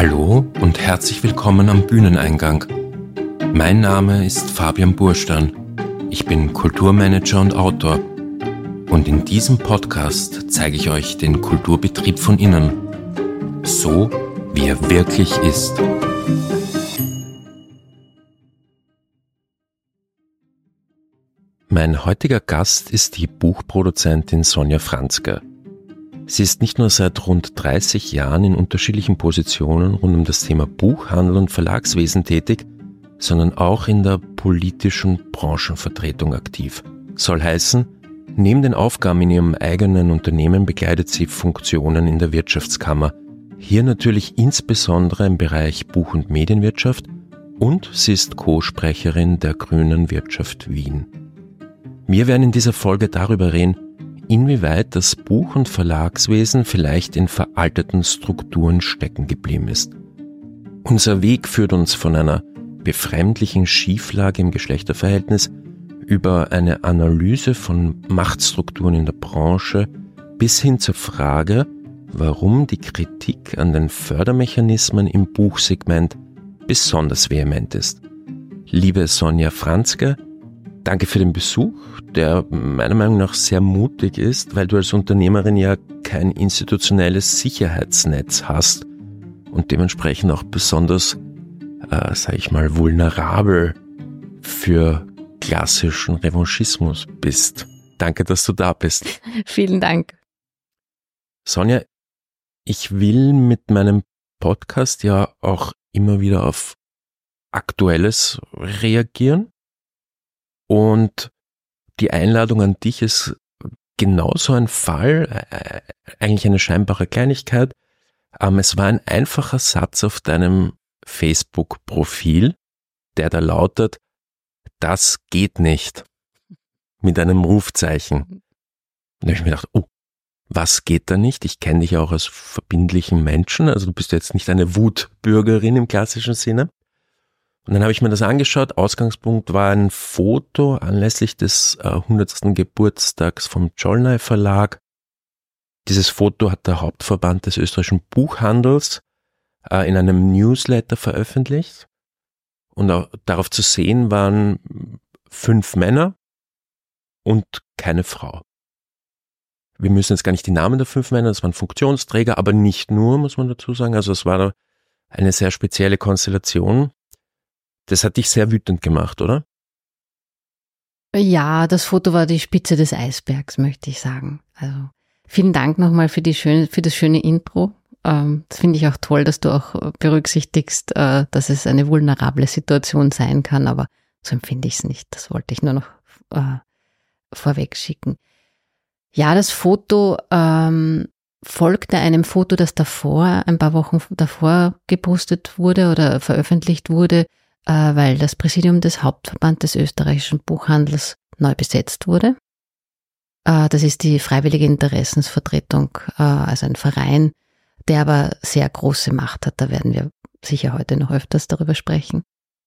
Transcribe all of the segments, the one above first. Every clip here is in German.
Hallo und herzlich willkommen am Bühneneingang. Mein Name ist Fabian Burstern. Ich bin Kulturmanager und Autor. Und in diesem Podcast zeige ich euch den Kulturbetrieb von innen. So, wie er wirklich ist. Mein heutiger Gast ist die Buchproduzentin Sonja Franzke. Sie ist nicht nur seit rund 30 Jahren in unterschiedlichen Positionen rund um das Thema Buchhandel und Verlagswesen tätig, sondern auch in der politischen Branchenvertretung aktiv. Soll heißen, neben den Aufgaben in ihrem eigenen Unternehmen begleitet sie Funktionen in der Wirtschaftskammer. Hier natürlich insbesondere im Bereich Buch- und Medienwirtschaft und sie ist Co-Sprecherin der Grünen Wirtschaft Wien. Wir werden in dieser Folge darüber reden, inwieweit das Buch- und Verlagswesen vielleicht in veralteten Strukturen stecken geblieben ist. Unser Weg führt uns von einer befremdlichen Schieflage im Geschlechterverhältnis über eine Analyse von Machtstrukturen in der Branche bis hin zur Frage, warum die Kritik an den Fördermechanismen im Buchsegment besonders vehement ist. Liebe Sonja Franzke, danke für den Besuch, der meiner Meinung nach sehr mutig ist, weil du als Unternehmerin ja kein institutionelles Sicherheitsnetz hast und dementsprechend auch besonders, vulnerabel für klassischen Revanchismus bist. Danke, dass du da bist. Vielen Dank. Sonja, ich will mit meinem Podcast ja auch immer wieder auf Aktuelles reagieren. Und die Einladung an dich ist genauso ein Fall, eigentlich eine scheinbare Kleinigkeit. Es war ein einfacher Satz auf deinem Facebook-Profil, der da lautet, das geht nicht, mit einem Rufzeichen. Und da habe ich mir gedacht, was geht da nicht? Ich kenne dich auch als verbindlichen Menschen, also du bist jetzt nicht eine Wutbürgerin im klassischen Sinne. Und dann habe ich mir das angeschaut. Ausgangspunkt war ein Foto anlässlich des 100. Geburtstags vom Czollner Verlag. Dieses Foto hat der Hauptverband des österreichischen Buchhandels in einem Newsletter veröffentlicht. Und auch darauf zu sehen waren 5 Männer und keine Frau. Wir müssen jetzt gar nicht die Namen der 5 Männer, das waren Funktionsträger, aber nicht nur, muss man dazu sagen. Also es war eine sehr spezielle Konstellation. Das hat dich sehr wütend gemacht, oder? Ja, das Foto war die Spitze des Eisbergs, möchte ich sagen. Also vielen Dank nochmal für das schöne Intro. Das finde ich auch toll, dass du auch berücksichtigst, dass es eine vulnerable Situation sein kann, aber so empfinde ich es nicht. Das wollte ich nur noch vorweg schicken. Ja, das Foto folgte einem Foto, das ein paar Wochen davor gepostet wurde oder veröffentlicht wurde, weil das Präsidium des Hauptverbands des österreichischen Buchhandels neu besetzt wurde. Das ist die Freiwillige Interessensvertretung, also ein Verein, der aber sehr große Macht hat. Da werden wir sicher heute noch öfters darüber sprechen.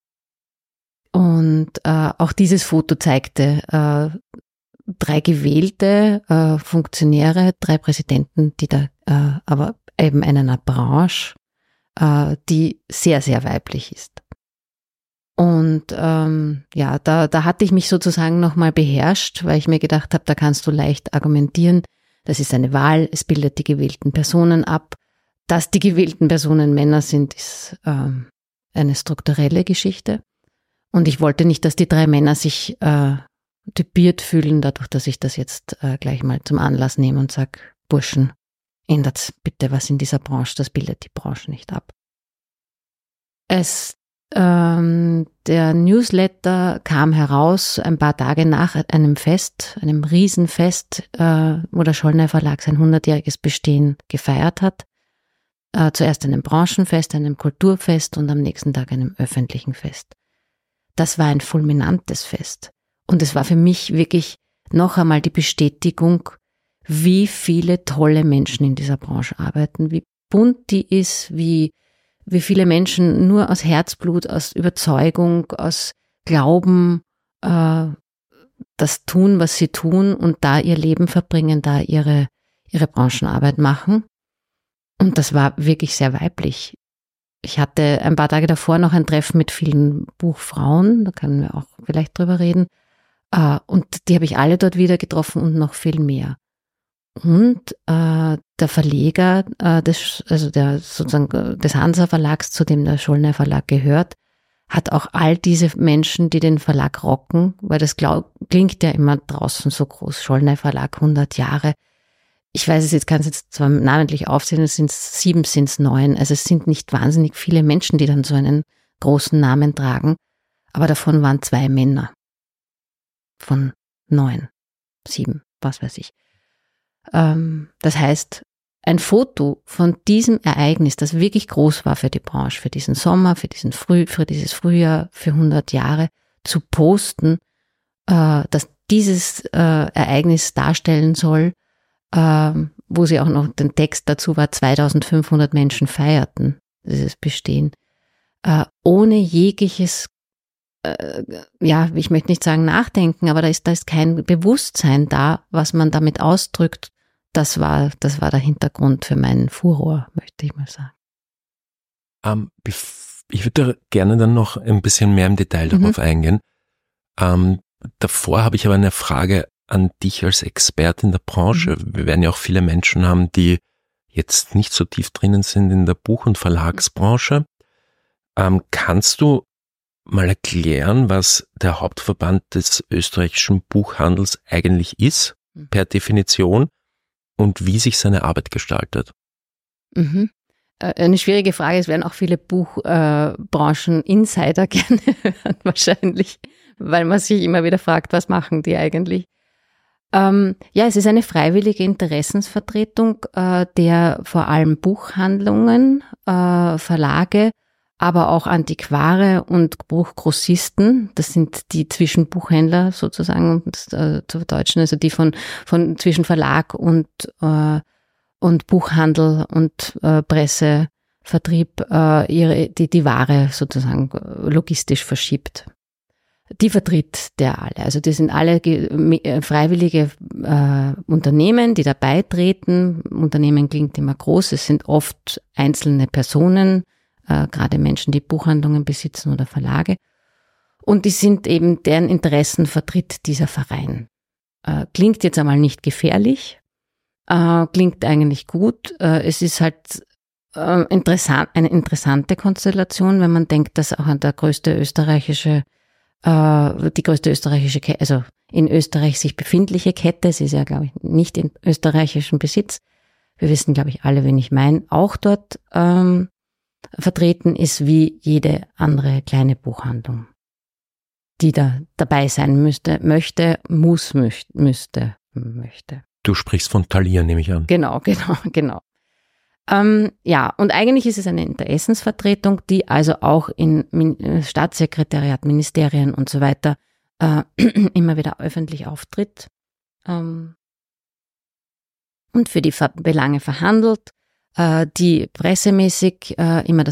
Und auch dieses Foto zeigte 3 gewählte Funktionäre, 3 Präsidenten, die da aber eben in einer Branche, die sehr, sehr weiblich ist. Und da hatte ich mich sozusagen nochmal beherrscht, weil ich mir gedacht habe, da kannst du leicht argumentieren, das ist eine Wahl, es bildet die gewählten Personen ab. Dass die gewählten Personen Männer sind, ist eine strukturelle Geschichte. Und ich wollte nicht, dass die 3 Männer sich typiert fühlen, dadurch, dass ich das jetzt gleich mal zum Anlass nehme und sage, Burschen, ändert bitte was in dieser Branche, das bildet die Branche nicht ab. Der Newsletter kam heraus ein paar Tage nach einem Fest, einem Riesenfest, wo der Czollner Verlag sein 100-jähriges Bestehen gefeiert hat. Zuerst einem Branchenfest, einem Kulturfest und am nächsten Tag einem öffentlichen Fest. Das war ein fulminantes Fest. Und es war für mich wirklich noch einmal die Bestätigung, wie viele tolle Menschen in dieser Branche arbeiten, wie bunt die ist, wie viele Menschen nur aus Herzblut, aus Überzeugung, aus Glauben das tun, was sie tun und da ihr Leben verbringen, da ihre Branchenarbeit machen. Und das war wirklich sehr weiblich. ich hatte ein paar Tage davor noch ein Treffen mit vielen Buchfrauen, da können wir auch vielleicht drüber reden. Und die habe ich alle dort wieder getroffen und noch viel mehr. Und der Verleger des Hansa Verlags, zu dem der Schollner Verlag gehört, hat auch all diese Menschen, die den Verlag rocken, weil das klingt ja immer draußen so groß, Schollner Verlag, 100 Jahre. Ich weiß es jetzt, kann es jetzt zwar namentlich aufsehen, es sind 7, sind es 9. Also es sind nicht wahnsinnig viele Menschen, die dann so einen großen Namen tragen, aber davon waren 2 Männer. Von 9, 7, was weiß ich. Das heißt, ein Foto von diesem Ereignis, das wirklich groß war für die Branche, für diesen Sommer, für dieses Frühjahr, für 100 Jahre, zu posten, dass dieses Ereignis darstellen soll, wo sie auch noch den Text dazu war, 2500 Menschen feierten dieses Bestehen, ohne jegliches, ich möchte nicht sagen nachdenken, aber da ist kein Bewusstsein da, was man damit ausdrückt. Das war der Hintergrund für meinen Furor, möchte ich mal sagen. Ich würde gerne dann noch ein bisschen mehr im Detail darauf eingehen. Davor habe ich aber eine Frage an dich als Expertin der Branche. Wir werden ja auch viele Menschen haben, die jetzt nicht so tief drinnen sind in der Buch- und Verlagsbranche. Kannst du mal erklären, was der Hauptverband des österreichischen Buchhandels eigentlich ist, per Definition, und wie sich seine Arbeit gestaltet? Eine schwierige Frage, es werden auch viele Buchbranchen-Insider gerne hören, wahrscheinlich, weil man sich immer wieder fragt, was machen die eigentlich? Es ist eine freiwillige Interessensvertretung der vor allem Buchhandlungen, Verlage, aber auch Antiquare und Buchgrossisten. Das sind die Zwischenbuchhändler sozusagen, um das zu verdeutschen, also die von zwischen Verlag und Buchhandel und Pressevertrieb die Ware sozusagen logistisch verschiebt. Die vertritt der alle. Also die sind alle freiwillige Unternehmen, die da beitreten. Unternehmen klingt immer groß, es sind oft einzelne Personen, gerade Menschen, die Buchhandlungen besitzen oder Verlage. Und die sind eben, deren Interessen vertritt dieser Verein. Klingt jetzt einmal nicht gefährlich, klingt eigentlich gut. Es ist halt eine interessante Konstellation, wenn man denkt, dass auch die größte österreichische Kette, also in Österreich sich befindliche Kette, sie ist ja, glaube ich, nicht in österreichischem Besitz. Wir wissen, glaube ich, alle, wen ich meine, auch dort vertreten ist wie jede andere kleine Buchhandlung, die da dabei sein müsste. Du sprichst von Thalia, nehme ich an. Genau. Und eigentlich ist es eine Interessensvertretung, die also auch in Staatssekretariat, Ministerien und so weiter immer wieder öffentlich auftritt und für die Belange verhandelt, die pressemäßig immer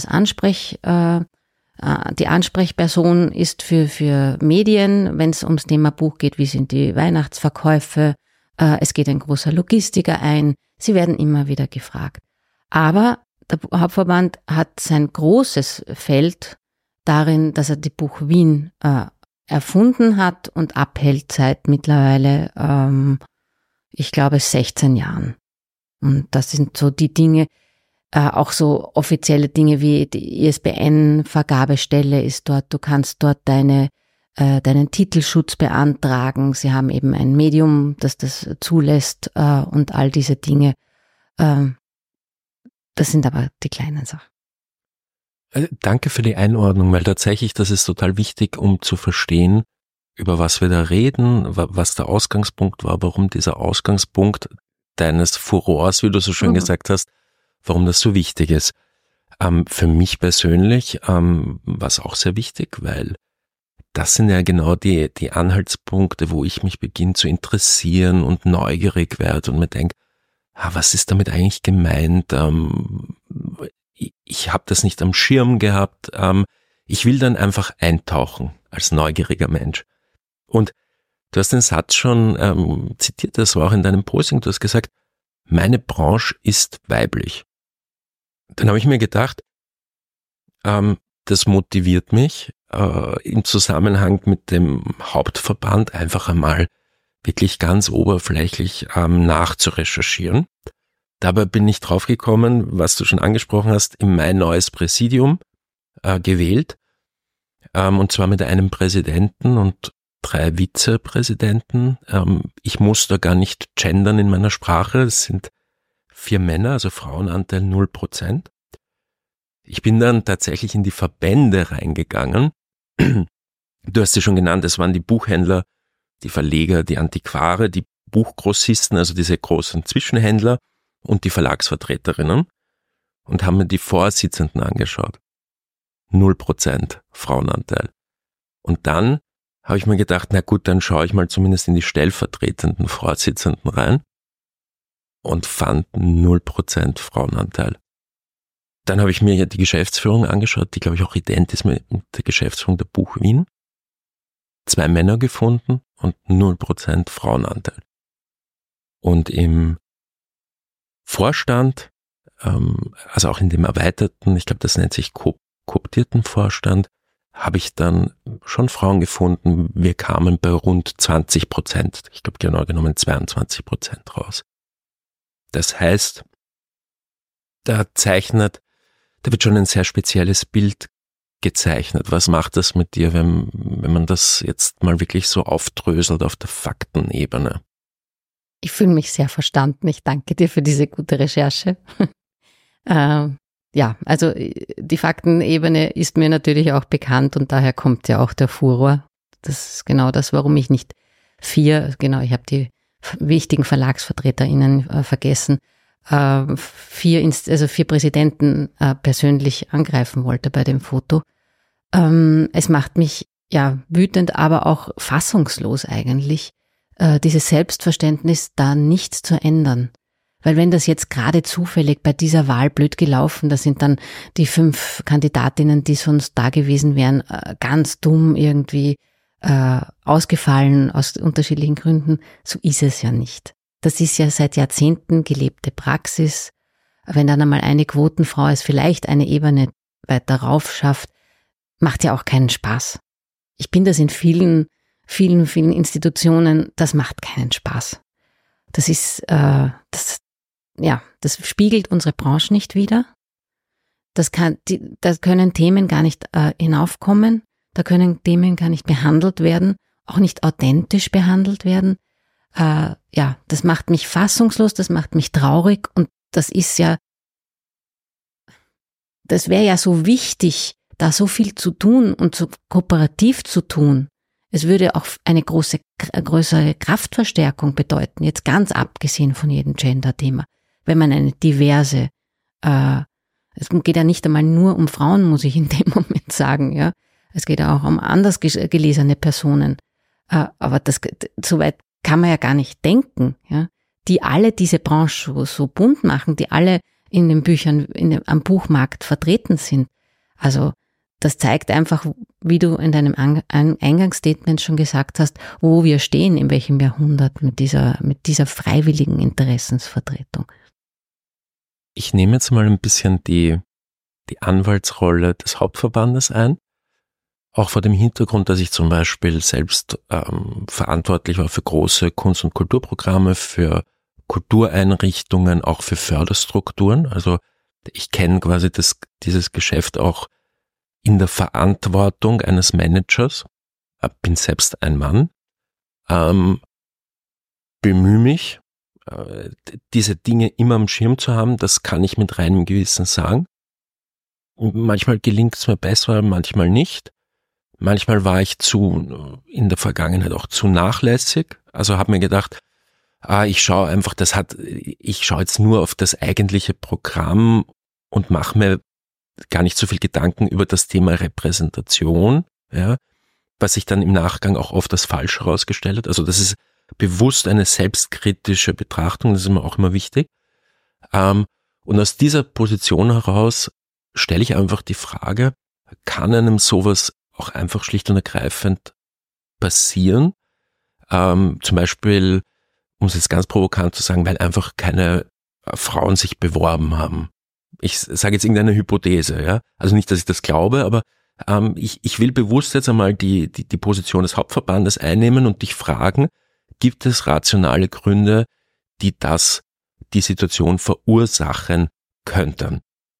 die Ansprechperson ist für Medien, wenn es ums Thema Buch geht, wie sind die Weihnachtsverkäufe, es geht ein großer Logistiker ein, sie werden immer wieder gefragt. Aber der Hauptverband hat sein großes Feld darin, dass er die Buch Wien erfunden hat und abhält seit mittlerweile, ich glaube, 16 Jahren. Und das sind so die Dinge, auch so offizielle Dinge wie die ISBN-Vergabestelle ist dort. Du kannst dort deinen Titelschutz beantragen. Sie haben eben ein Medium, das das zulässt und all diese Dinge. Das sind aber die kleinen Sachen. Danke für die Einordnung, weil tatsächlich das ist total wichtig, um zu verstehen, über was wir da reden, was der Ausgangspunkt war, warum dieser Ausgangspunkt deines Furors, wie du so schön gesagt hast, warum das so wichtig ist. Für mich persönlich war es auch sehr wichtig, weil das sind ja genau die Anhaltspunkte, wo ich mich beginne zu interessieren und neugierig werde und mir denke, was ist damit eigentlich gemeint? Ich habe das nicht am Schirm gehabt. Ich will dann einfach eintauchen als neugieriger Mensch. Und du hast den Satz schon zitiert, das war auch in deinem Posting, du hast gesagt, meine Branche ist weiblich. Dann habe ich mir gedacht, Das motiviert mich, im Zusammenhang mit dem Hauptverband einfach einmal wirklich ganz oberflächlich nachzurecherchieren. Dabei bin ich draufgekommen, was du schon angesprochen hast, im Mai neues Präsidium gewählt, und zwar mit einem Präsidenten und 3 Vizepräsidenten. Ich muss da gar nicht gendern in meiner Sprache, es sind 4 Männer, also Frauenanteil 0%. Ich bin dann tatsächlich in die Verbände reingegangen. Du hast sie schon genannt, es waren die Buchhändler, die Verleger, die Antiquare, die Buchgrossisten, also diese großen Zwischenhändler und die Verlagsvertreterinnen, und haben mir die Vorsitzenden angeschaut. 0% Frauenanteil. Und dann habe ich mir gedacht, na gut, dann schaue ich mal zumindest in die stellvertretenden Vorsitzenden rein und fand 0% Frauenanteil. Dann habe ich mir die Geschäftsführung angeschaut, die glaube ich auch ident ist mit der Geschäftsführung der Buch Wien. 2 Männer gefunden und 0% Frauenanteil. Und im Vorstand, also auch in dem erweiterten, ich glaube, das nennt sich kooptierten Vorstand, habe ich dann schon Frauen gefunden. Wir kamen bei rund 20%, ich glaube genau genommen 22% raus. Das heißt, da wird schon ein sehr spezielles Bild gezeichnet. Was macht das mit dir, wenn man das jetzt mal wirklich so aufdröselt auf der Faktenebene? Ich fühle mich sehr verstanden. Ich danke dir für diese gute Recherche. Ja, also die Faktenebene ist mir natürlich auch bekannt und daher kommt ja auch der Furor. Das ist genau das, warum ich nicht 4, ich habe die wichtigen VerlagsvertreterInnen vergessen, 4 Präsidenten persönlich angreifen wollte bei dem Foto. Es macht mich ja wütend, aber auch fassungslos eigentlich, dieses Selbstverständnis, da nichts zu ändern. Weil wenn das jetzt gerade zufällig bei dieser Wahl blöd gelaufen, da sind dann die 5 Kandidatinnen, die sonst da gewesen wären, ganz dumm irgendwie ausgefallen aus unterschiedlichen Gründen, so ist es ja nicht. Das ist ja seit Jahrzehnten gelebte Praxis. Wenn dann einmal eine Quotenfrau es vielleicht eine Ebene weiter rauf schafft, macht ja auch keinen Spaß. Ich bin das in vielen Institutionen, das macht keinen Spaß. Das ist, das spiegelt unsere Branche nicht wider. Da können Themen gar nicht hinaufkommen, da können Themen gar nicht behandelt werden, auch nicht authentisch behandelt werden. Das macht mich fassungslos, das macht mich traurig und das wäre ja so wichtig, da so viel zu tun und so kooperativ zu tun. Es würde auch eine größere Kraftverstärkung bedeuten, jetzt ganz abgesehen von jedem Gender-Thema, wenn man eine diverse, es geht ja nicht einmal nur um Frauen, muss ich in dem Moment sagen, ja. Es geht ja auch um anders gelesene Personen. Aber so weit kann man ja gar nicht denken, ja. Die alle diese Branche so bunt machen, die alle in den Büchern, am Buchmarkt vertreten sind. Also, das zeigt einfach, wie du in deinem Eingangsstatement schon gesagt hast, wo wir stehen, in welchem Jahrhundert mit dieser freiwilligen Interessensvertretung. Ich nehme jetzt mal ein bisschen die Anwaltsrolle des Hauptverbandes ein. Auch vor dem Hintergrund, dass ich zum Beispiel selbst verantwortlich war für große Kunst- und Kulturprogramme, für Kultureinrichtungen, auch für Förderstrukturen. Also ich kenne quasi dieses Geschäft auch in der Verantwortung eines Managers. Bin selbst ein Mann. Bemühe mich, diese Dinge immer am Schirm zu haben. Das kann ich mit reinem Gewissen sagen. Manchmal gelingt es mir besser, manchmal nicht. Manchmal war ich in der Vergangenheit auch zu nachlässig. Also habe mir gedacht, ich schaue jetzt nur auf das eigentliche Programm und mache mir gar nicht so viel Gedanken über das Thema Repräsentation, ja, was sich dann im Nachgang auch oft als falsch herausgestellt hat. Also das ist bewusst eine selbstkritische Betrachtung, das ist mir auch immer wichtig. Und aus dieser Position heraus stelle ich einfach die Frage, kann einem sowas auch einfach schlicht und ergreifend passieren? Zum Beispiel, um es jetzt ganz provokant zu sagen, weil einfach keine Frauen sich beworben haben. ich sage jetzt irgendeine Hypothese, ja, also nicht, dass ich das glaube, aber ich will bewusst jetzt einmal die Position des Hauptverbandes einnehmen und dich fragen, gibt es rationale Gründe, die die Situation verursachen könnten?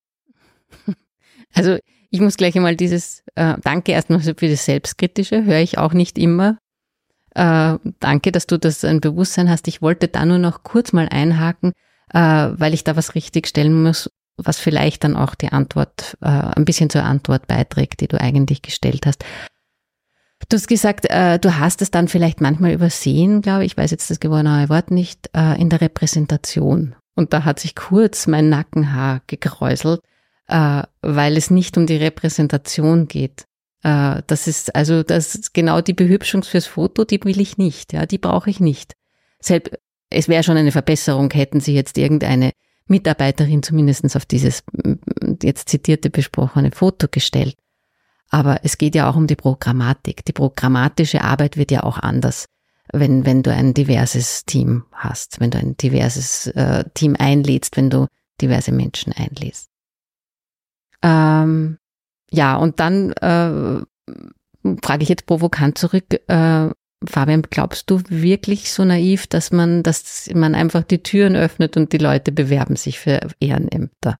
Also ich muss gleich einmal danke erstmal für das Selbstkritische, höre ich auch nicht immer. Danke, dass du das ein Bewusstsein hast. Ich wollte da nur noch kurz mal einhaken, weil ich da was richtig stellen muss, was vielleicht dann auch die Antwort, ein bisschen zur Antwort beiträgt, die du eigentlich gestellt hast. Du hast gesagt, du hast es dann vielleicht manchmal übersehen, glaube ich weiß jetzt das genaue Wort nicht, in der Repräsentation. Und da hat sich kurz mein Nackenhaar gekräuselt, weil es nicht um die Repräsentation geht. Das ist genau die Behübschung fürs Foto, die will ich nicht, ja, die brauche ich nicht. Es wäre schon eine Verbesserung, hätten Sie jetzt irgendeine Mitarbeiterin zumindest auf dieses jetzt zitierte, besprochene Foto gestellt. Aber es geht ja auch um die Programmatik. Die programmatische Arbeit wird ja auch anders, wenn du ein diverses Team hast, wenn du ein diverses Team einlädst, wenn du diverse Menschen einlädst. Ja, und dann frage ich jetzt provokant zurück, Fabian, glaubst du wirklich so naiv, dass man einfach die Türen öffnet und die Leute bewerben sich für Ehrenämter?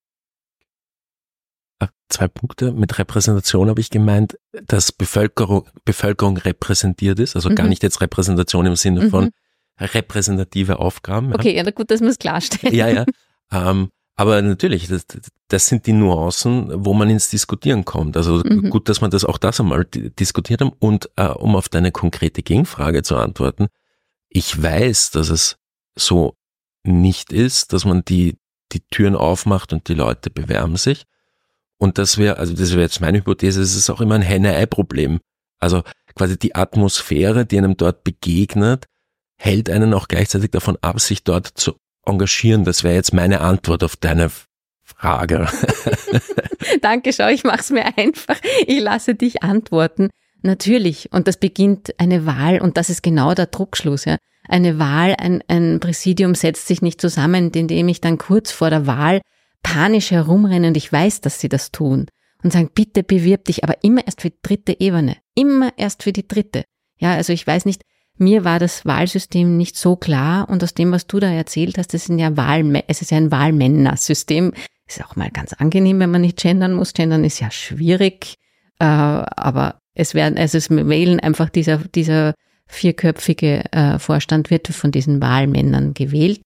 2 Punkte. Mit Repräsentation habe ich gemeint, dass Bevölkerung repräsentiert ist, also gar nicht jetzt Repräsentation im Sinne von repräsentative Aufgaben. Okay, ja, gut, dass man es klarstellt. Ja. Aber natürlich, das sind die Nuancen, wo man ins Diskutieren kommt. Also gut, dass man das einmal diskutiert haben. Und um auf deine konkrete Gegenfrage zu antworten, ich weiß, dass es so nicht ist, dass man die Türen aufmacht und die Leute bewerben sich. Und das wäre jetzt meine Hypothese, es ist auch immer ein Henne-Ei-Problem. Also quasi die Atmosphäre, die einem dort begegnet, hält einen auch gleichzeitig davon ab, sich dort zu engagieren. Das wäre jetzt meine Antwort auf deine Frage. Danke, schau, ich mache es mir einfach. Ich lasse dich antworten. Natürlich, und das beginnt eine Wahl, und das ist genau der Druckschluss. Ja. Eine Wahl, ein Präsidium setzt sich nicht zusammen, indem ich dann kurz vor der Wahl panisch herumrenne, und ich weiß, dass sie das tun, und sagen, bitte bewirb dich, aber immer erst für die 3. Ebene. Immer erst für die 3. Ja, also ich weiß nicht, mir war das Wahlsystem nicht so klar, und aus dem, was du da erzählt hast, es ist ja ein Wahlmännersystem. Ist auch mal ganz angenehm, wenn man nicht gendern muss. Gendern ist ja schwierig, aber es wählen einfach dieser 4-köpfige Vorstand wird von diesen Wahlmännern gewählt.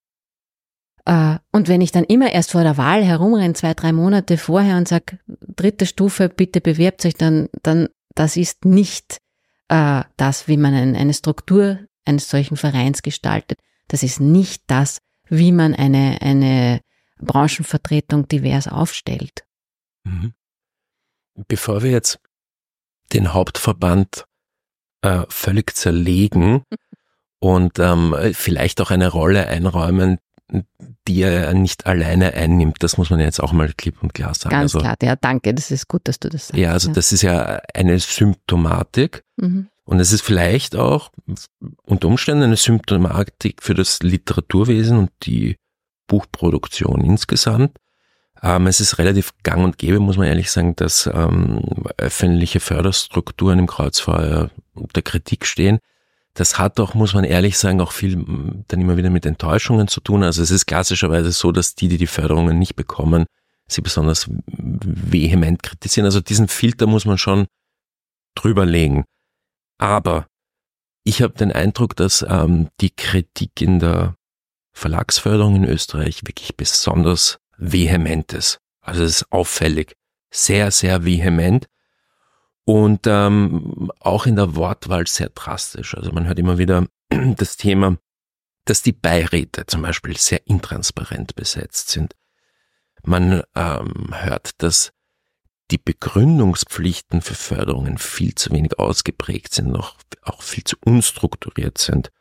Und wenn ich dann immer erst vor der Wahl herumrenne, 2-3 Monate vorher und sage, 3. Stufe, bitte bewerbt euch, dann das ist nicht das, wie man eine Struktur eines solchen Vereins gestaltet. Das ist nicht das, wie man eine Branchenvertretung divers aufstellt. Bevor wir jetzt den Hauptverband völlig zerlegen und vielleicht auch eine Rolle einräumen, die er nicht alleine einnimmt, das muss man jetzt auch mal klipp und klar sagen. Ganz klar, ja, danke, das ist gut, dass du das sagst. Ja, also das ist ja eine Symptomatik und es ist vielleicht auch unter Umständen eine Symptomatik für das Literaturwesen und die Buchproduktion insgesamt. Es ist relativ gang und gäbe, muss man ehrlich sagen, dass öffentliche Förderstrukturen im Kreuzfeuer unter Kritik stehen. Das hat auch, muss man ehrlich sagen, auch viel dann immer wieder mit Enttäuschungen zu tun. Also es ist klassischerweise so, dass die Förderungen nicht bekommen, sie besonders vehement kritisieren. Also diesen Filter muss man schon drüber legen. Aber ich habe den Eindruck, dass die Kritik in der Verlagsförderung in Österreich wirklich besonders vehement ist. Also es ist auffällig, sehr, sehr vehement. Und auch in der Wortwahl sehr drastisch. Also man hört immer wieder das Thema, dass die Beiräte zum Beispiel sehr intransparent besetzt sind. Man hört, dass die Begründungspflichten für Förderungen viel zu wenig ausgeprägt sind, auch viel zu unstrukturiert sind.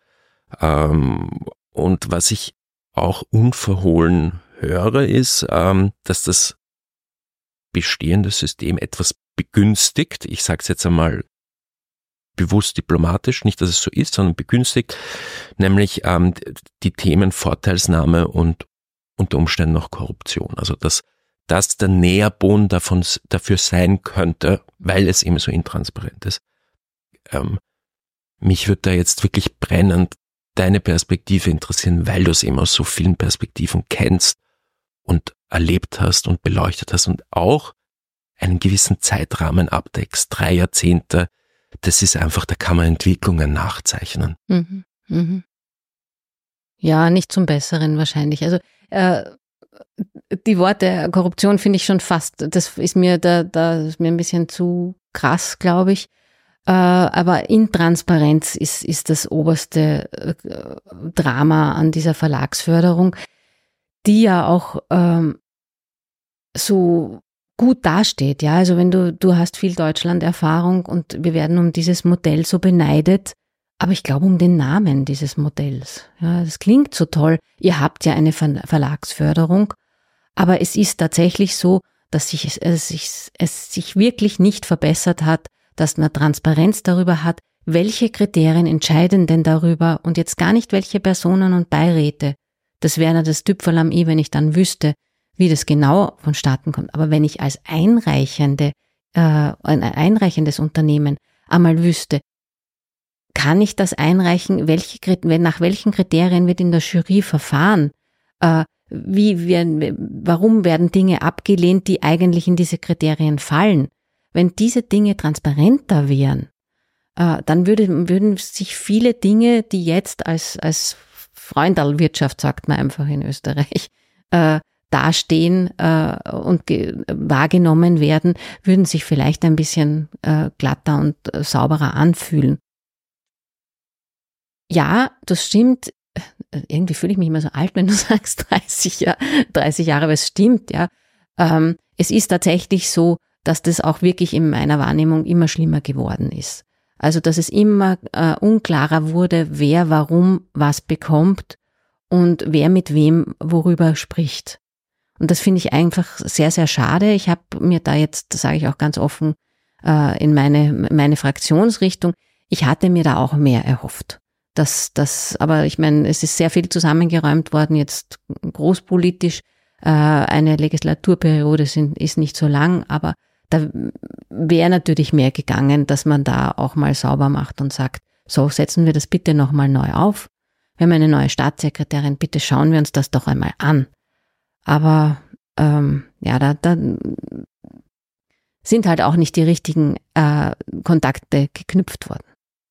Und was ich auch unverhohlen höre, ist, dass das bestehende System etwas begünstigt, ich sage es jetzt einmal bewusst diplomatisch, nicht, dass es so ist, sondern begünstigt, nämlich die Themen Vorteilsnahme und unter Umständen auch Korruption. Also dass das der Nährboden dafür sein könnte, weil es eben so intransparent ist. Mich würde da jetzt wirklich brennend deine Perspektive interessieren, weil du es eben aus so vielen Perspektiven kennst und erlebt hast und beleuchtet hast und auch einen gewissen Zeitrahmen abdeckst, 3 Jahrzehnte. Das ist einfach, da kann man Entwicklungen nachzeichnen. Mhm. Mhm. Ja, nicht zum Besseren wahrscheinlich. Also die Worte Korruption finde ich schon fast, das ist mir ein bisschen zu krass, glaube ich. Aber Intransparenz ist das oberste Drama an dieser Verlagsförderung, die ja auch so gut dasteht. Ja, also wenn du hast viel Deutschland-Erfahrung und wir werden um dieses Modell so beneidet, aber ich glaube um den Namen dieses Modells. Ja, das klingt so toll. Ihr habt ja eine Verlagsförderung, aber es ist tatsächlich so, dass es sich wirklich nicht verbessert hat, dass man Transparenz darüber hat, welche Kriterien entscheiden denn darüber und jetzt gar nicht welche Personen und Beiräte. Das wäre ja das Tüpferl am i, wenn ich dann wüsste, wie das genau vonstatten kommt. Aber wenn ich als ein einreichendes Unternehmen einmal wüsste, kann ich das einreichen, nach welchen Kriterien wird in der Jury verfahren? Warum werden Dinge abgelehnt, die eigentlich in diese Kriterien fallen? Wenn diese Dinge transparenter wären, dann würden sich viele Dinge, die jetzt als Freundalwirtschaft, sagt man einfach in Österreich, dastehen und wahrgenommen werden, würden sich vielleicht ein bisschen glatter und sauberer anfühlen. Ja, das stimmt. Irgendwie fühle ich mich immer so alt, wenn du sagst 30 Jahre, aber es stimmt, ja. Es ist tatsächlich so, dass das auch wirklich in meiner Wahrnehmung immer schlimmer geworden ist. Also, dass es immer unklarer wurde, wer warum was bekommt und wer mit wem worüber spricht. Und das finde ich einfach sehr, sehr schade. Ich habe mir da jetzt, das sage ich auch ganz offen, in meine Fraktionsrichtung, ich hatte mir da auch mehr erhofft. Aber ich meine, es ist sehr viel zusammengeräumt worden, jetzt großpolitisch. Eine Legislaturperiode ist nicht so lang, aber da wäre natürlich mehr gegangen, dass man da auch mal sauber macht und sagt, so setzen wir das bitte nochmal neu auf. Wir haben eine neue Staatssekretärin, bitte schauen wir uns das doch einmal an. Aber da sind halt auch nicht die richtigen Kontakte geknüpft worden.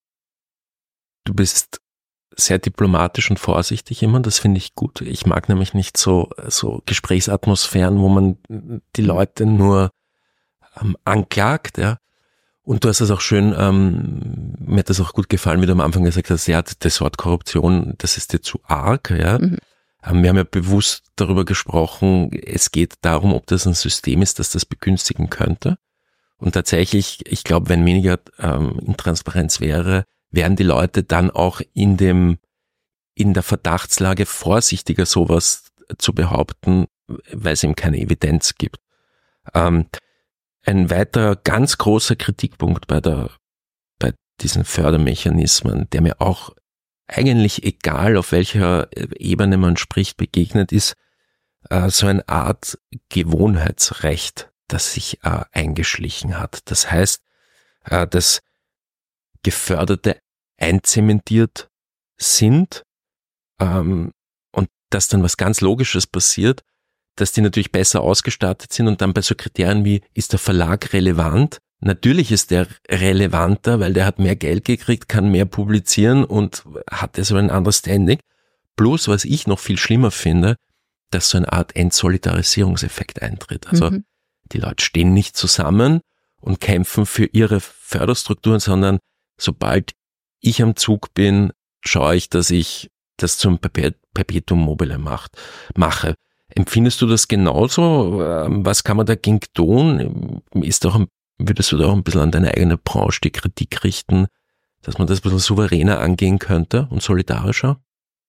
Du bist sehr diplomatisch und vorsichtig immer, das finde ich gut. Ich mag nämlich nicht so Gesprächsatmosphären, wo man die Leute nur anklagt, ja. Und du hast es auch schön, mir hat das auch gut gefallen, wie du am Anfang gesagt hast, ja, das Wort Korruption, das ist dir zu arg, ja. Wir haben ja bewusst darüber gesprochen, es geht darum, ob das ein System ist, das das begünstigen könnte. Und tatsächlich, ich glaube, wenn weniger Intransparenz wäre, wären die Leute dann auch in der Verdachtslage vorsichtiger, sowas zu behaupten, weil es eben keine Evidenz gibt. Ein weiterer ganz großer Kritikpunkt bei diesen Fördermechanismen, der mir auch eigentlich egal, auf welcher Ebene man spricht, begegnet, ist so eine Art Gewohnheitsrecht, das sich eingeschlichen hat. Das heißt, dass Geförderte einzementiert sind und dass dann was ganz Logisches passiert, dass die natürlich besser ausgestattet sind und dann bei so Kriterien wie, ist der Verlag relevant? Natürlich ist der relevanter, weil der hat mehr Geld gekriegt, kann mehr publizieren und hat deshalb ein anderes Standing. Bloß, was ich noch viel schlimmer finde, dass so eine Art Entsolidarisierungseffekt eintritt. Also die Leute stehen nicht zusammen und kämpfen für ihre Förderstrukturen, sondern sobald ich am Zug bin, schaue ich, dass ich das zum Perpetuum mobile mache. Empfindest du das genauso? Was kann man dagegen tun? Würdest du da auch ein bisschen an deine eigene Branche die Kritik richten, dass man das ein bisschen souveräner angehen könnte und solidarischer?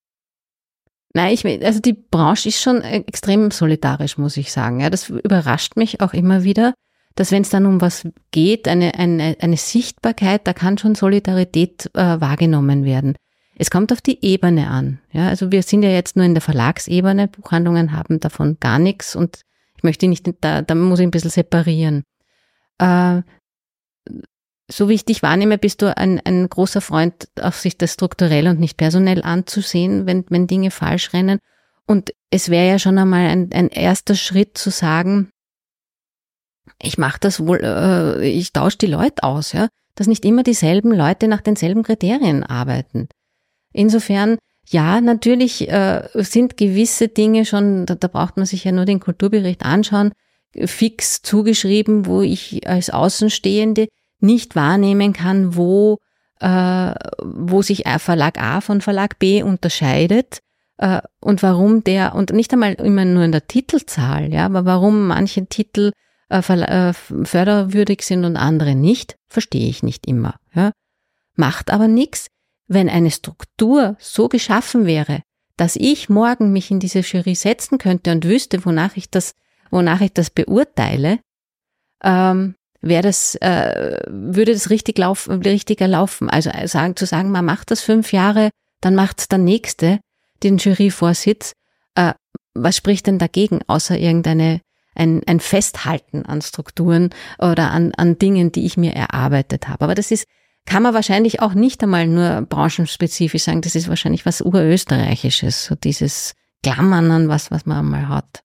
Nein, also die Branche ist schon extrem solidarisch, muss ich sagen. Ja, das überrascht mich auch immer wieder, dass wenn es dann um was geht, eine Sichtbarkeit, da kann schon Solidarität wahrgenommen werden. Es kommt auf die Ebene an. Ja, also wir sind ja jetzt nur in der Verlagsebene, Buchhandlungen haben davon gar nichts und Ich möchte nicht, da muss ich ein bisschen separieren. So wie ich dich wahrnehme, bist du ein großer Freund, auf sich das strukturell und nicht personell anzusehen, wenn Dinge falsch rennen. Und es wäre ja schon einmal ein erster Schritt zu sagen, ich mache das wohl, ich tausche die Leute aus, ja, dass nicht immer dieselben Leute nach denselben Kriterien arbeiten. Insofern, ja, natürlich sind gewisse Dinge schon, da braucht man sich ja nur den Kulturbericht anschauen, fix zugeschrieben, wo ich als Außenstehende nicht wahrnehmen kann, wo sich Verlag A von Verlag B unterscheidet und warum und nicht einmal immer nur in der Titelzahl, ja, aber warum manche Titel förderwürdig sind und andere nicht, verstehe ich nicht immer. Ja. Macht aber nichts, wenn eine Struktur so geschaffen wäre, dass ich morgen mich in diese Jury setzen könnte und wüsste, wonach ich das beurteile, würde das richtiger laufen. Also zu sagen, man macht das 5 Jahre, dann macht's der Nächste den Juryvorsitz. Was spricht denn dagegen, außer ein Festhalten an Strukturen oder an Dingen, die ich mir erarbeitet habe. Aber das kann man wahrscheinlich auch nicht einmal nur branchenspezifisch sagen, das ist wahrscheinlich was Urösterreichisches, so dieses Klammern an was man einmal hat.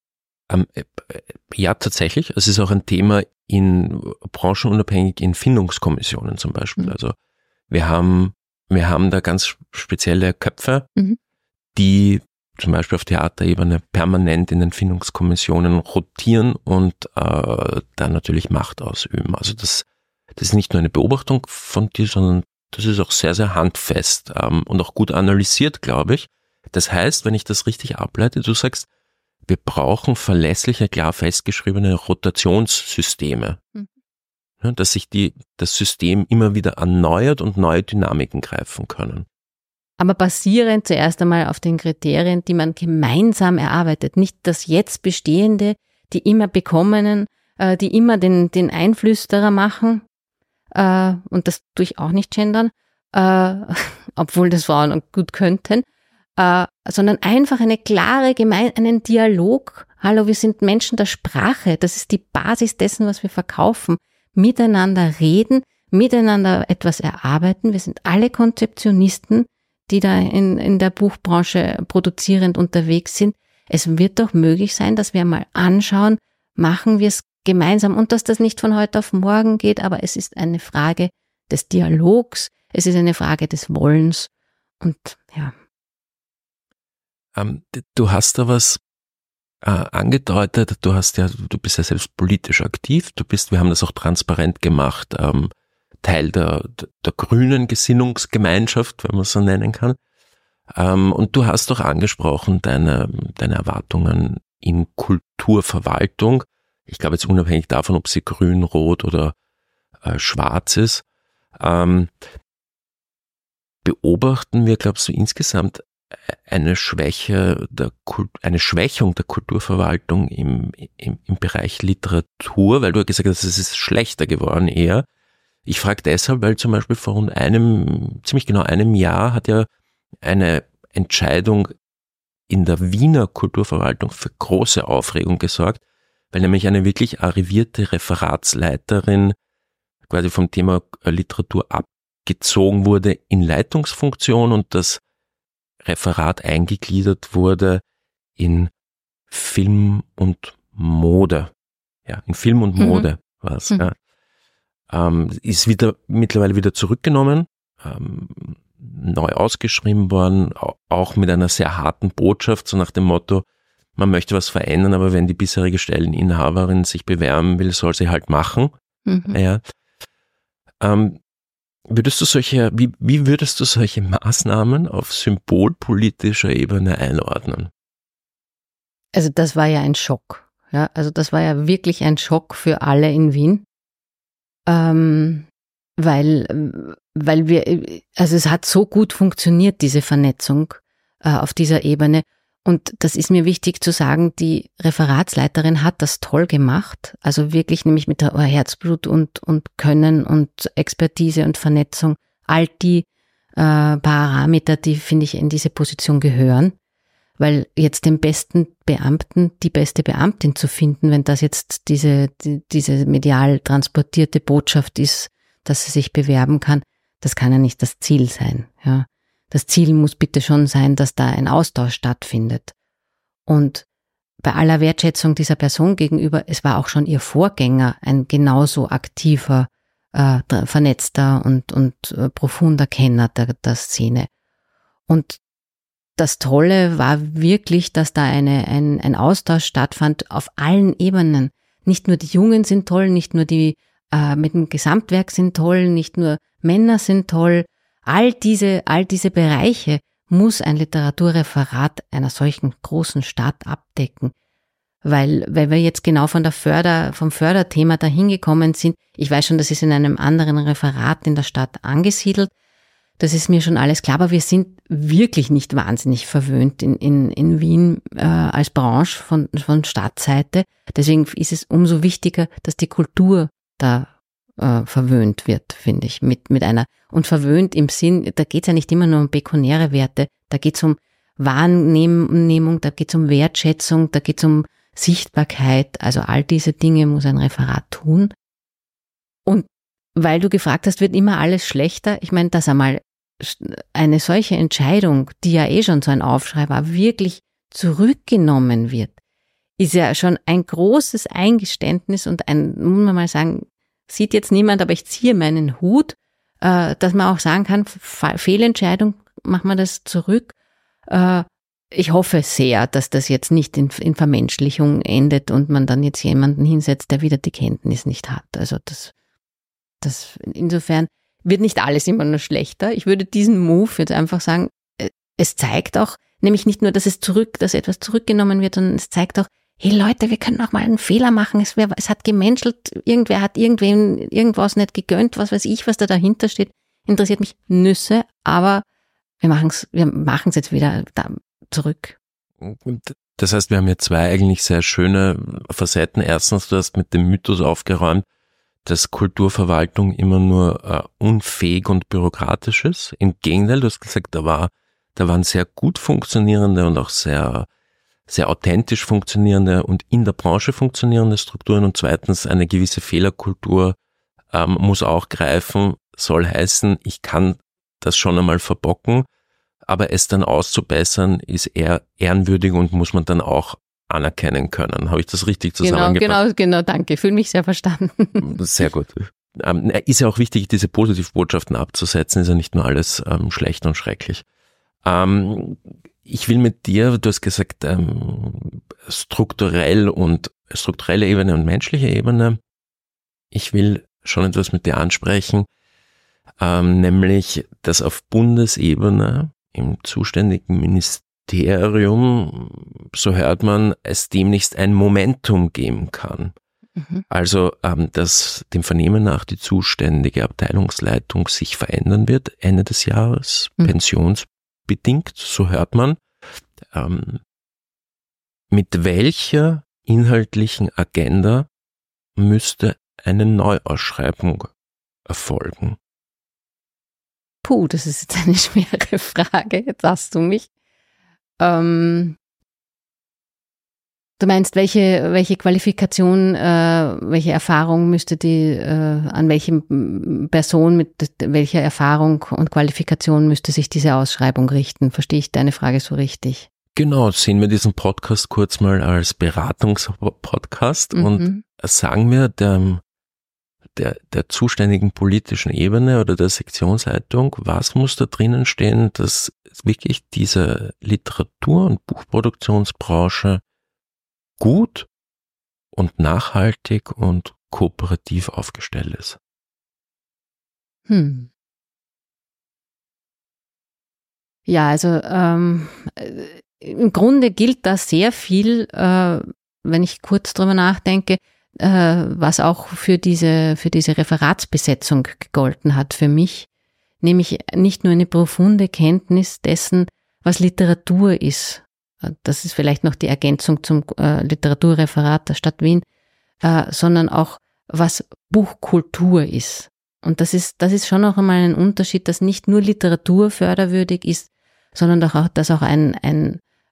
Ja, tatsächlich. Es ist auch ein Thema in branchenunabhängig in Findungskommissionen zum Beispiel. Also wir haben da ganz spezielle Köpfe, die zum Beispiel auf Theaterebene permanent in den Findungskommissionen rotieren und dann natürlich Macht ausüben. Also das ist nicht nur eine Beobachtung von dir, sondern das ist auch sehr, sehr handfest und auch gut analysiert, glaube ich. Das heißt, wenn ich das richtig ableite, du sagst, wir brauchen verlässliche, klar festgeschriebene Rotationssysteme, ja, dass sich das System immer wieder erneuert und neue Dynamiken greifen können. Aber basierend zuerst einmal auf den Kriterien, die man gemeinsam erarbeitet, nicht das jetzt Bestehende, die immer Bekommenen, die immer den Einflüsterer machen, und das tue ich auch nicht gendern, obwohl das Frauen gut könnten, sondern einfach einen Dialog. Hallo, wir sind Menschen der Sprache, das ist die Basis dessen, was wir verkaufen. Miteinander reden, miteinander etwas erarbeiten. Wir sind alle Konzeptionisten, die da in der Buchbranche produzierend unterwegs sind. Es wird doch möglich sein, dass wir mal anschauen, machen wir es gemeinsam und dass das nicht von heute auf morgen geht, aber es ist eine Frage des Dialogs, es ist eine Frage des Wollens und ja. Du hast da was angedeutet, du bist ja selbst politisch aktiv, wir haben das auch transparent gemacht, Teil der grünen Gesinnungsgemeinschaft, wenn man es so nennen kann. Und du hast doch angesprochen, deine Erwartungen in Kulturverwaltung. Ich glaube jetzt unabhängig davon, ob sie grün, rot oder schwarz ist. Beobachten wir, glaubst du, insgesamt eine Schwächung der Kulturverwaltung im Bereich Literatur, weil du ja gesagt hast, es ist schlechter geworden eher. Ich frage deshalb, weil zum Beispiel vor ziemlich genau einem Jahr hat ja eine Entscheidung in der Wiener Kulturverwaltung für große Aufregung gesorgt, weil nämlich eine wirklich arrivierte Referatsleiterin quasi vom Thema Literatur abgezogen wurde in Leitungsfunktion und das Referat eingegliedert wurde in Film und Mode. Ja, in Film und Mode war es. Ja. Ist mittlerweile wieder zurückgenommen, neu ausgeschrieben worden, auch mit einer sehr harten Botschaft, so nach dem Motto, man möchte was verändern, aber wenn die bisherige Stelleninhaberin sich bewerben will, soll sie halt machen. Ja. Wie würdest du solche Maßnahmen auf symbolpolitischer Ebene einordnen? Also das war ja ein Schock. Ja, also das war ja wirklich ein Schock für alle in Wien. Weil es hat so gut funktioniert, diese Vernetzung auf dieser Ebene. Und das ist mir wichtig zu sagen, die Referatsleiterin hat das toll gemacht. Also wirklich nämlich mit der Herzblut und Können und Expertise und Vernetzung. All die Parameter, die, finde ich, in diese Position gehören. weil jetzt den besten Beamten, die beste Beamtin zu finden, wenn das jetzt diese medial transportierte Botschaft ist, dass sie sich bewerben kann, das kann ja nicht das Ziel sein. Ja. Das Ziel muss bitte schon sein, dass da ein Austausch stattfindet. Und bei aller Wertschätzung dieser Person gegenüber, es war auch schon ihr Vorgänger ein genauso aktiver, vernetzter und profunder Kenner der Szene. Und das Tolle war wirklich, dass da ein Austausch stattfand auf allen Ebenen. Nicht nur die Jungen sind toll, nicht nur die mit dem Gesamtwerk sind toll, nicht nur Männer sind toll. All diese Bereiche muss ein Literaturreferat einer solchen großen Stadt abdecken. Weil wir jetzt genau vom Förderthema dahin gekommen sind. Ich weiß schon, das ist in einem anderen Referat in der Stadt angesiedelt. Das ist mir schon alles klar, aber wir sind wirklich nicht wahnsinnig verwöhnt in Wien als Branche von Stadtseite. Deswegen ist es umso wichtiger, dass die Kultur da verwöhnt wird, finde ich, mit einer, und verwöhnt im Sinn, da geht es ja nicht immer nur um pekuniäre Werte, da geht es um Wahrnehmung, da geht es um Wertschätzung, da geht es um Sichtbarkeit, also all diese Dinge muss ein Referat tun. Und weil du gefragt hast, wird immer alles schlechter, ich meine, dass einmal eine solche Entscheidung, die ja eh schon so ein Aufschrei war, wirklich zurückgenommen wird, ist ja schon ein großes Eingeständnis und muss man mal sagen, sieht jetzt niemand, aber ich ziehe meinen Hut, dass man auch sagen kann, Fehlentscheidung, machen wir das zurück. Ich hoffe sehr, dass das jetzt nicht in Vermenschlichung endet und man dann jetzt jemanden hinsetzt, der wieder die Kenntnis nicht hat. Also das insofern wird nicht alles immer nur schlechter. Ich würde diesen Move jetzt einfach sagen, es zeigt auch, nämlich nicht nur, dass etwas zurückgenommen wird, sondern es zeigt auch, hey Leute, wir können auch mal einen Fehler machen. Es hat gemenschelt, irgendwer hat irgendwem irgendwas nicht gegönnt, was weiß ich, was da dahinter steht. Interessiert mich Nüsse, aber wir machen's jetzt wieder zurück. Das heißt, wir haben hier zwei eigentlich sehr schöne Facetten. Erstens, du hast mit dem Mythos aufgeräumt, dass Kulturverwaltung immer nur unfähig und bürokratisch ist. Im Gegenteil, du hast gesagt, da waren sehr gut funktionierende und auch sehr authentisch funktionierende und in der Branche funktionierende Strukturen. Und zweitens, eine gewisse Fehlerkultur muss auch greifen, soll heißen, ich kann das schon einmal verbocken, aber es dann auszubessern ist eher ehrenwürdig und muss man dann auch anerkennen können. Habe ich das richtig zusammengefasst? Genau, danke. Fühle mich sehr verstanden. Sehr gut. Ist ja auch wichtig, diese Positivbotschaften abzusetzen, ist ja nicht nur alles schlecht und schrecklich. Ich will mit dir, du hast gesagt, strukturelle Ebene und menschliche Ebene. Ich will schon etwas mit dir ansprechen, nämlich, dass auf Bundesebene im zuständigen Ministerium, so hört man, es demnächst ein Momentum geben kann. Mhm. Also, dass dem Vernehmen nach die zuständige Abteilungsleitung sich verändern wird Ende des Jahres, pensionsbedingt, so hört man. Mit welcher inhaltlichen Agenda müsste eine Neuausschreibung erfolgen? Das ist jetzt eine schwere Frage, jetzt hast du mich. Du meinst, welche Qualifikation, welche Erfahrung müsste an welche Person mit welcher Erfahrung und Qualifikation müsste sich diese Ausschreibung richten? Verstehe ich deine Frage so richtig? Genau, sehen wir diesen Podcast kurz mal als Beratungspodcast und sagen wir der zuständigen politischen Ebene oder der Sektionsleitung, was muss da drinnen stehen, dass wirklich diese Literatur- und Buchproduktionsbranche gut und nachhaltig und kooperativ aufgestellt ist. Ja, also im Grunde gilt da sehr viel, wenn ich kurz drüber nachdenke, was auch für diese Referatsbesetzung gegolten hat für mich, nämlich nicht nur eine profunde Kenntnis dessen, was Literatur ist. Das ist vielleicht noch die Ergänzung zum Literaturreferat der Stadt Wien, sondern auch, was Buchkultur ist. Und das ist schon noch einmal ein Unterschied, dass nicht nur Literatur förderwürdig ist, sondern auch, dass auch ein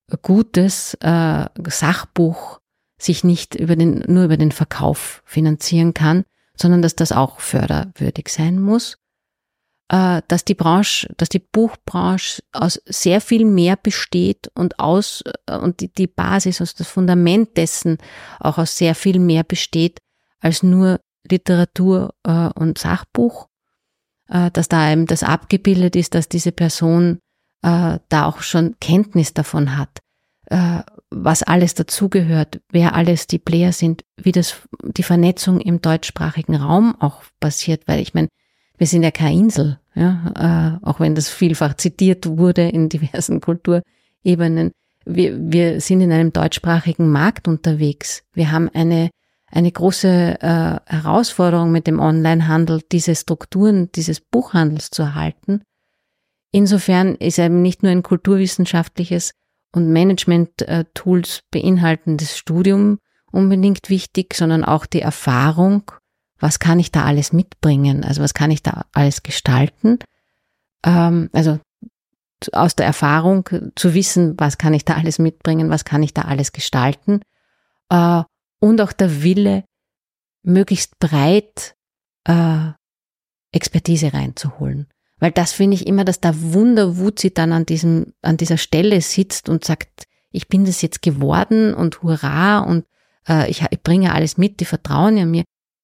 gutes Sachbuch sich nicht nur über den Verkauf finanzieren kann, sondern dass das auch förderwürdig sein muss. Dass die Buchbranche aus sehr viel mehr besteht und die Basis, also das Fundament dessen auch aus sehr viel mehr besteht als nur Literatur und Sachbuch, dass da eben das abgebildet ist, dass diese Person da auch schon Kenntnis davon hat, was alles dazugehört, wer alles die Player sind, wie die Vernetzung im deutschsprachigen Raum auch passiert, weil ich meine, wir sind ja keine Insel, ja, auch wenn das vielfach zitiert wurde in diversen Kulturebenen. Wir sind in einem deutschsprachigen Markt unterwegs. Wir haben eine große Herausforderung mit dem Onlinehandel, diese Strukturen dieses Buchhandels zu erhalten. Insofern ist eben nicht nur ein kulturwissenschaftliches und Management-Tools beinhaltendes Studium unbedingt wichtig, sondern auch die Erfahrung, was kann ich da alles mitbringen, also was kann ich da alles gestalten, also aus der Erfahrung zu wissen, was kann ich da alles mitbringen, was kann ich da alles gestalten, und auch der Wille, möglichst breit Expertise reinzuholen. Weil das finde ich immer, dass der Wunderwuzi dann an dieser Stelle sitzt und sagt, ich bin das jetzt geworden und hurra und ich bringe alles mit, die vertrauen ja mir.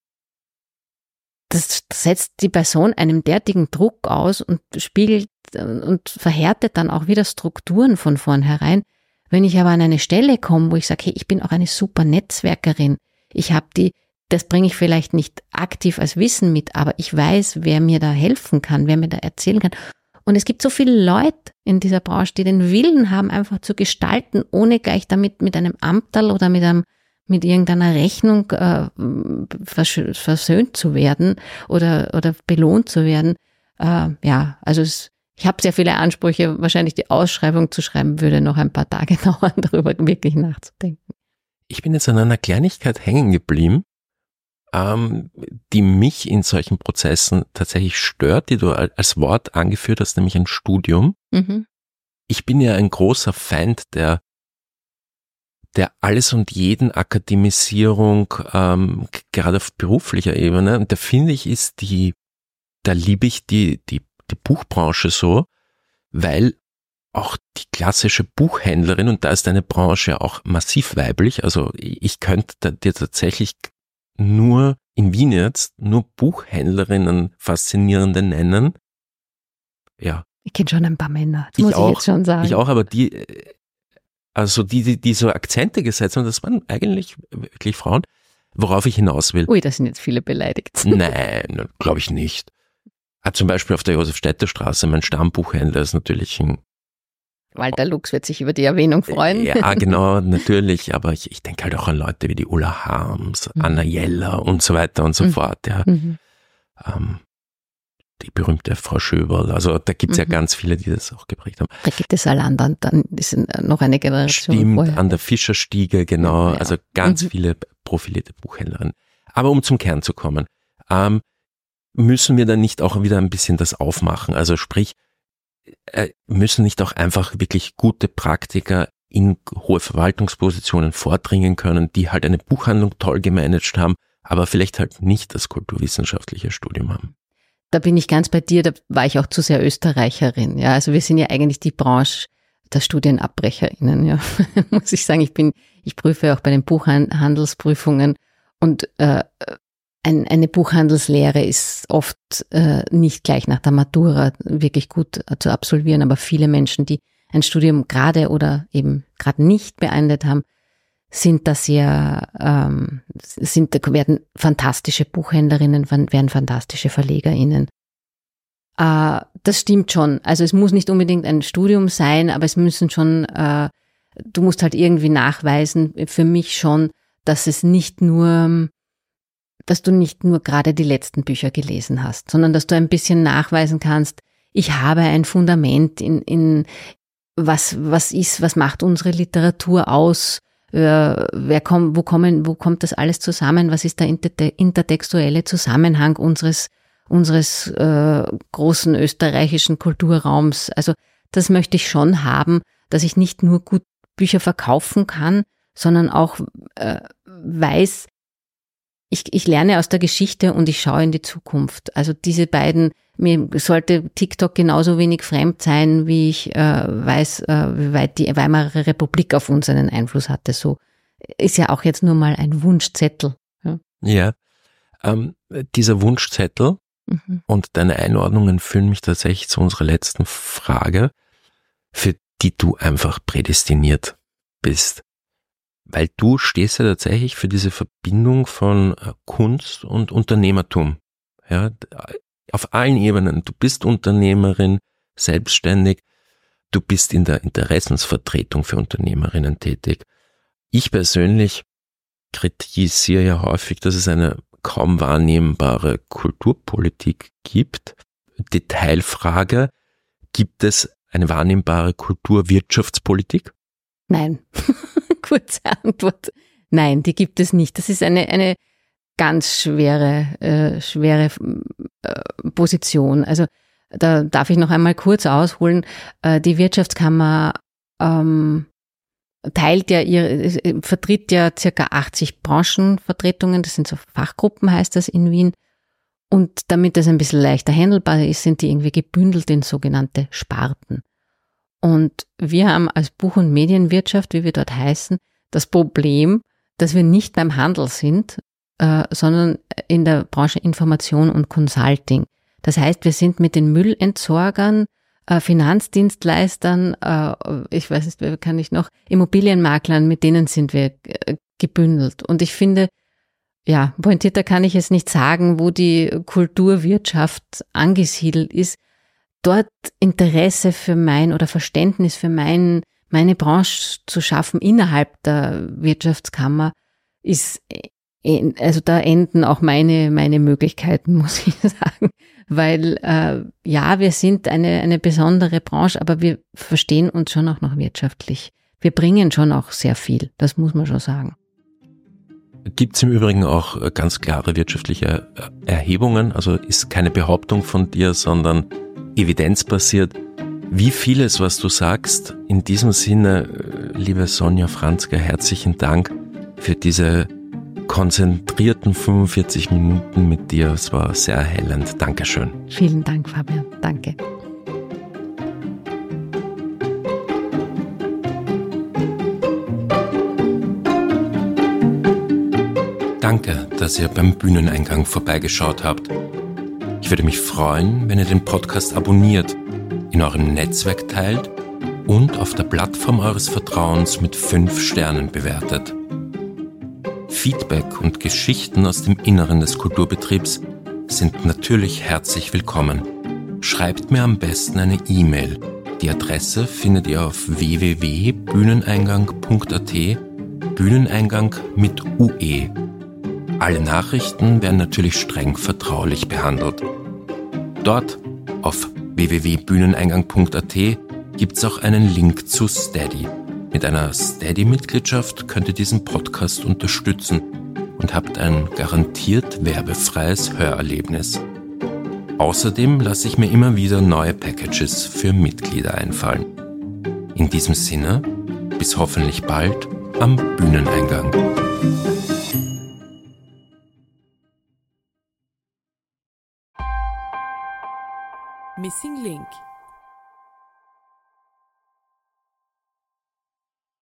Das setzt die Person einem derartigen Druck aus und spiegelt und verhärtet dann auch wieder Strukturen von vornherein. Wenn ich aber an eine Stelle komme, wo ich sage, hey, ich bin auch eine super Netzwerkerin, das bringe ich vielleicht nicht aktiv als Wissen mit, aber ich weiß, wer mir da helfen kann, wer mir da erzählen kann. Und es gibt so viele Leute in dieser Branche, die den Willen haben, einfach zu gestalten, ohne gleich damit mit einem Amterl oder mit irgendeiner Rechnung versöhnt zu werden oder belohnt zu werden. Ich habe sehr viele Ansprüche. Wahrscheinlich die Ausschreibung zu schreiben, würde noch ein paar Tage dauern, darüber wirklich nachzudenken. Ich bin jetzt an einer Kleinigkeit hängen geblieben, die mich in solchen Prozessen tatsächlich stört, die du als Wort angeführt hast, nämlich ein Studium. Mhm. Ich bin ja ein großer Feind der alles und jeden Akademisierung, gerade auf beruflicher Ebene. Und da finde ich, da liebe ich die Buchbranche so, weil auch die klassische Buchhändlerin, und da ist eine Branche auch massiv weiblich, also ich könnte dir tatsächlich nur in Wien jetzt nur Buchhändlerinnen faszinierende nennen. Ja. Ich kenne schon ein paar Männer, das muss ich jetzt schon sagen. Ich auch, aber die so Akzente gesetzt haben, das waren eigentlich wirklich Frauen, worauf ich hinaus will. Ui, da sind jetzt viele beleidigt. Nein, glaube ich nicht. Zum Beispiel auf der Josef-Städter-Straße, mein Stammbuchhändler ist natürlich ein Walter Lux wird sich über die Erwähnung freuen. Ja, genau, natürlich, aber ich denke halt auch an Leute wie die Ulla Harms, Anna Jeller und so weiter und so fort, ja. Die berühmte Frau Schöberl, also da gibt's ja ganz viele, die das auch geprägt haben. Brigitte Salander, dann ist noch eine Generation Stimmt, vorher. An der Fischerstiege, genau, ja. Also ganz viele profilierte Buchhändlerinnen. Aber um zum Kern zu kommen, müssen wir dann nicht auch wieder ein bisschen das aufmachen, also sprich, müssen nicht auch einfach wirklich gute Praktiker in hohe Verwaltungspositionen vordringen können, die halt eine Buchhandlung toll gemanagt haben, aber vielleicht halt nicht das kulturwissenschaftliche Studium haben. Da bin ich ganz bei dir, da war ich auch zu sehr Österreicherin. Ja, also wir sind ja eigentlich die Branche der Studienabbrecherinnen, ja, muss ich sagen. Ich prüfe auch bei den Buchhandelsprüfungen und eine Buchhandelslehre ist oft nicht gleich nach der Matura wirklich gut zu absolvieren, aber viele Menschen, die ein Studium gerade oder eben gerade nicht beendet haben, werden fantastische Buchhändlerinnen, werden fantastische VerlegerInnen. Das stimmt schon. Also es muss nicht unbedingt ein Studium sein, aber es müssen schon, du musst halt irgendwie nachweisen, für mich schon, dass du nicht nur gerade die letzten Bücher gelesen hast, sondern dass du ein bisschen nachweisen kannst, ich habe ein Fundament in was macht unsere Literatur aus, wo kommt das alles zusammen, was ist der intertextuelle Zusammenhang unseres großen österreichischen Kulturraums. Also das möchte ich schon haben, dass ich nicht nur gut Bücher verkaufen kann, sondern auch weiß, ich lerne aus der Geschichte und ich schaue in die Zukunft. Also diese beiden, mir sollte TikTok genauso wenig fremd sein, wie ich weiß, wie weit die Weimarer Republik auf uns einen Einfluss hatte. So ist ja auch jetzt nur mal ein Wunschzettel. Ja, dieser Wunschzettel und deine Einordnungen führen mich tatsächlich zu unserer letzten Frage, für die du einfach prädestiniert bist. Weil du stehst ja tatsächlich für diese Verbindung von Kunst und Unternehmertum. Ja, auf allen Ebenen. Du bist Unternehmerin, selbstständig. Du bist in der Interessensvertretung für Unternehmerinnen tätig. Ich persönlich kritisiere ja häufig, dass es eine kaum wahrnehmbare Kulturpolitik gibt. Detailfrage: Gibt es eine wahrnehmbare Kulturwirtschaftspolitik? Nein. Kurze Antwort. Nein, die gibt es nicht. Das ist eine ganz schwere Position. Also da darf ich noch einmal kurz ausholen. Die Wirtschaftskammer vertritt ja circa 80 Branchenvertretungen. Das sind so Fachgruppen, heißt das in Wien. Und damit das ein bisschen leichter handelbar ist, sind die irgendwie gebündelt in sogenannte Sparten. Und wir haben als Buch- und Medienwirtschaft, wie wir dort heißen, das Problem, dass wir nicht beim Handel sind, sondern in der Branche Information und Consulting. Das heißt, wir sind mit den Müllentsorgern, Finanzdienstleistern, ich weiß nicht, kann ich noch, Immobilienmaklern, mit denen sind wir gebündelt. Und ich finde, ja, pointierter kann ich es nicht sagen, wo die Kulturwirtschaft angesiedelt ist. Dort Interesse für oder Verständnis für meine Branche zu schaffen innerhalb der Wirtschaftskammer ist, also da enden auch meine Möglichkeiten, muss ich sagen. Weil, wir sind eine besondere Branche, aber wir verstehen uns schon auch noch wirtschaftlich. Wir bringen schon auch sehr viel, das muss man schon sagen. Gibt es im Übrigen auch ganz klare wirtschaftliche Erhebungen, also ist keine Behauptung von dir, sondern evidenzbasiert. Wie vieles, was du sagst, in diesem Sinne, liebe Sonja Franzke, herzlichen Dank für diese konzentrierten 45 Minuten mit dir. Es war sehr erhellend. Dankeschön. Vielen Dank, Fabian. Danke. Danke, dass ihr beim Bühneneingang vorbeigeschaut habt. Ich würde mich freuen, wenn ihr den Podcast abonniert, in eurem Netzwerk teilt und auf der Plattform eures Vertrauens mit 5 Sternen bewertet. Feedback und Geschichten aus dem Inneren des Kulturbetriebs sind natürlich herzlich willkommen. Schreibt mir am besten eine E-Mail. Die Adresse findet ihr auf www.bühneneingang.at, Bühneneingang mit UE. Alle Nachrichten werden natürlich streng vertraulich behandelt. Dort auf www.bühneneingang.at gibt es auch einen Link zu Steady. Mit einer Steady-Mitgliedschaft könnt ihr diesen Podcast unterstützen und habt ein garantiert werbefreies Hörerlebnis. Außerdem lasse ich mir immer wieder neue Packages für Mitglieder einfallen. In diesem Sinne, bis hoffentlich bald am Bühneneingang. Missing Link